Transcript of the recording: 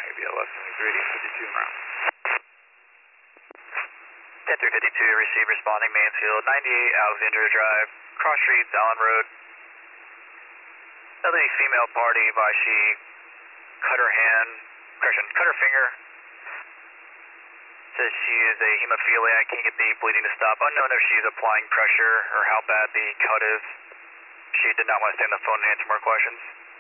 ABLS 352 round. 10352, receive responding Mansfield, 98 Alexandria Drive, cross streets, Allen Road. Elderly female party by she cut her hand, cut her finger. Says she is a hemophiliac, can't get the bleeding to stop. Unknown if she's applying pressure or how bad the cut is. She did not want to stay on the phone and answer more questions.